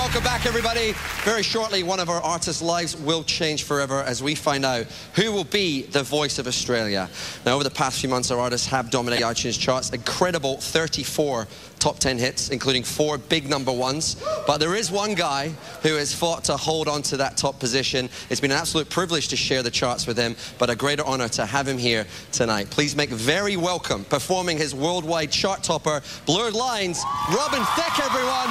Welcome back, everybody. Very shortly, one of our artists' lives will change forever as we find out who will be the voice of Australia. Now, over the past few months, our artists have dominated iTunes charts. Incredible 34 top 10 hits, including 4 big #1s. But there is one guy who has fought to hold on to that top position. It's been an absolute privilege to share the charts with him, but a greater honor to have him here tonight. Please make very welcome, performing his worldwide chart topper, Blurred Lines, Robin Thicke, everyone.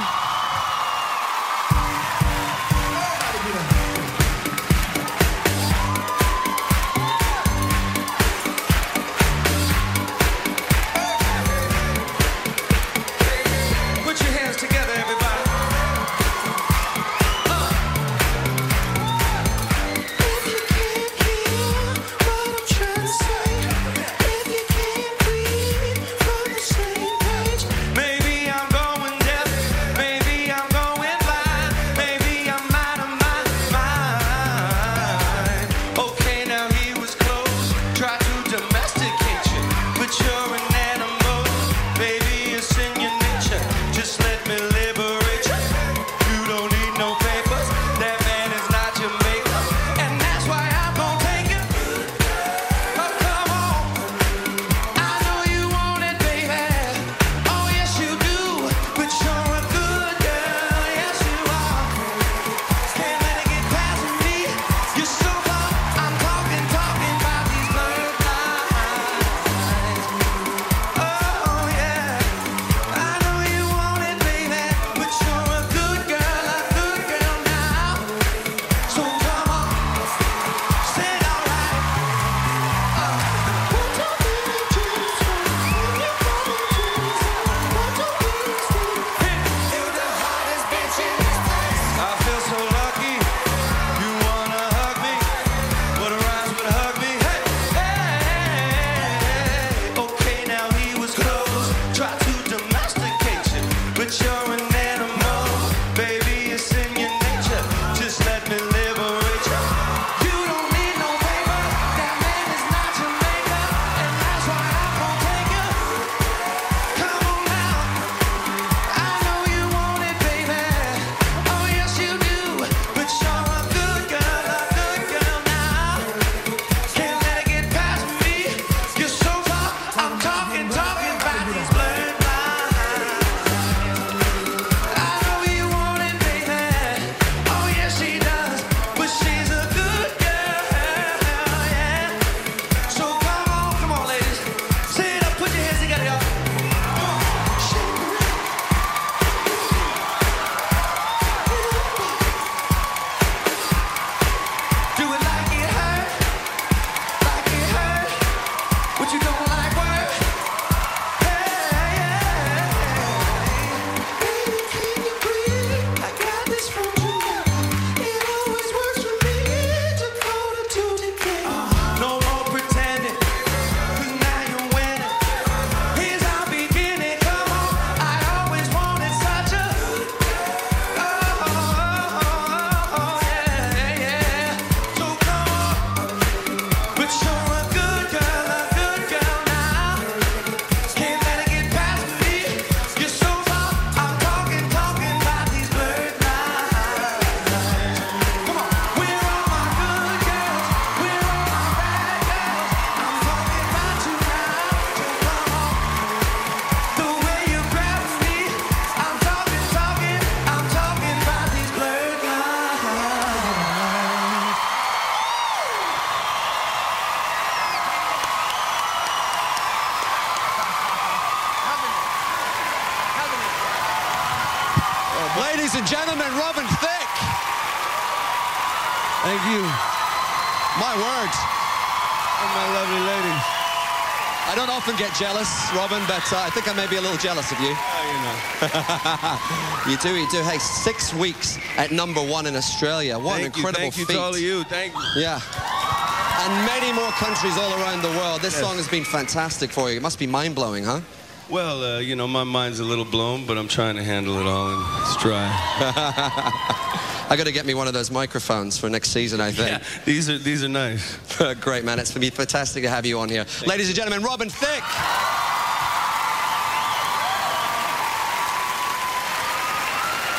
Ladies and gentlemen, Robin Thicke. Thank you. My word. And my lovely ladies. I don't often get jealous, Robin, but I think I may be a little jealous of you. Oh, You do. Hey, 6 weeks at #1 in Australia. What an incredible feat. Thank you to all of you. Thank you. Yeah. And many more countries all around the world. This song has been fantastic for you. It must be mind-blowing, huh? Well, you know, my mind's a little blown, but I'm trying to handle it all in stride. I got to get me one of those microphones for next season, I think. Yeah, these are nice. Great, man. It's going to be fantastic to have you on here. Ladies and gentlemen, Robin Thicke.